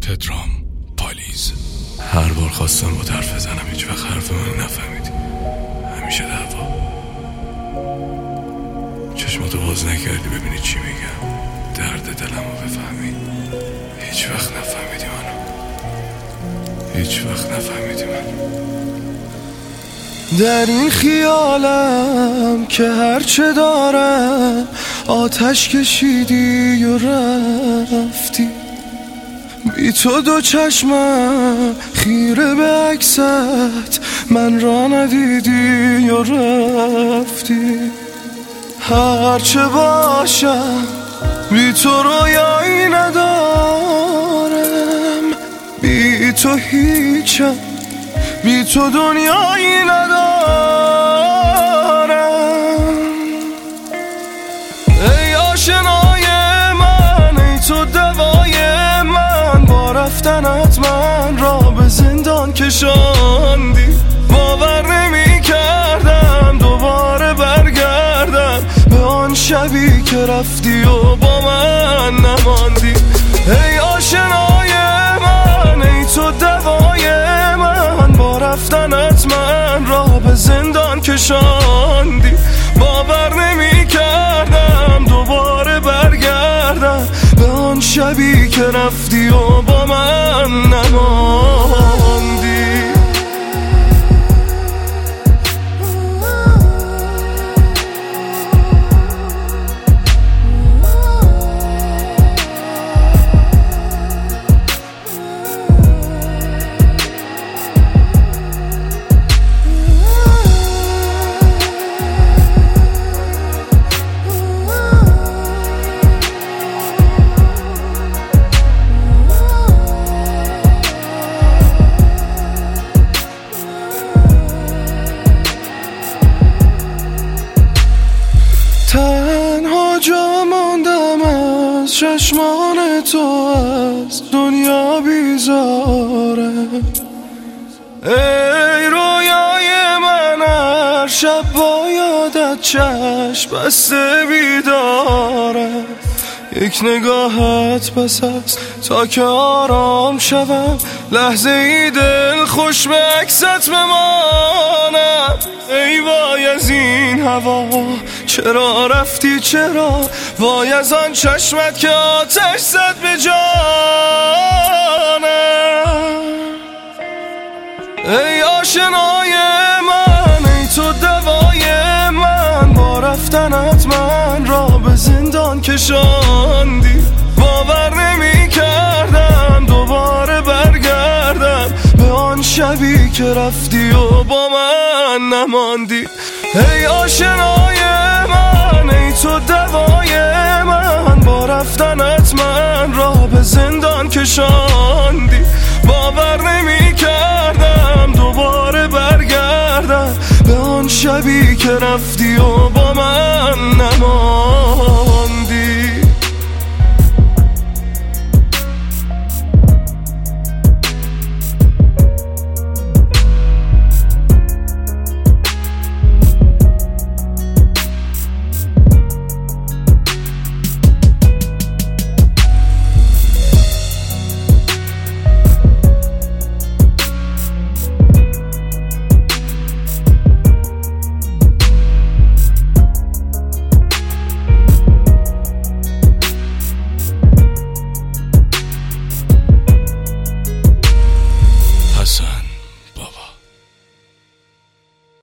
تترام پالیز. هر بار خواستم با حرف بزنم هیچ وقت حرف من نفهمیدی. همیشه دعوا. چشماتو باز نکردی ببینی چی میگم، درد دلمو بفهمی. هیچ وقت نفهمیدی منو، هیچ وقت نفهمیدی منو. در این خیالم که هرچه دارم آتش کشیدی و رفتی، بی تو دو چشمم خیره به عکست من را ندیدی و رفتی. هرچه باشم بی تو رویایی ندارم، بی تو هیچم، بی تو دنیایی ندارم. ای آشنای من، ای تو دوای من، با رفتنت من را به زندان کشاندی. باور نمی کردم دوباره برگردم به آن شبی که رفتی و با من نماندی. ای آشنای من، ای تو دوای من، با رفتنت من را به زندان کشاندی. باور نمی کردم دوباره برگردم به آن شبی که رفتی و با من نماندی. تنها جا ماندم از چشمان تو، از دنیا بیزارم. ای رویای من، هر شب با یادت چشم بسته بیدارم. یک نگاهت بس است تا که آرام شوم، لحظه ای دل خوش به عکست بمانم. ای وای از این هوا، چرا رفتی چرا؟ وای از آن چشمت که آتش زد به جانم. ای آشنای من، ای تو دوای من، با رفتنت من را به زندان کشاندی. باور نمی کردم دوباره برگردم به آن شبی که رفتی و با من نماندی. ای آشنای من، ای تو دوای من، با رفتنت من را به زندان کشاندی. باور نمی کردم دوباره برگردم به آن شبی که رفتی و با من نماندی.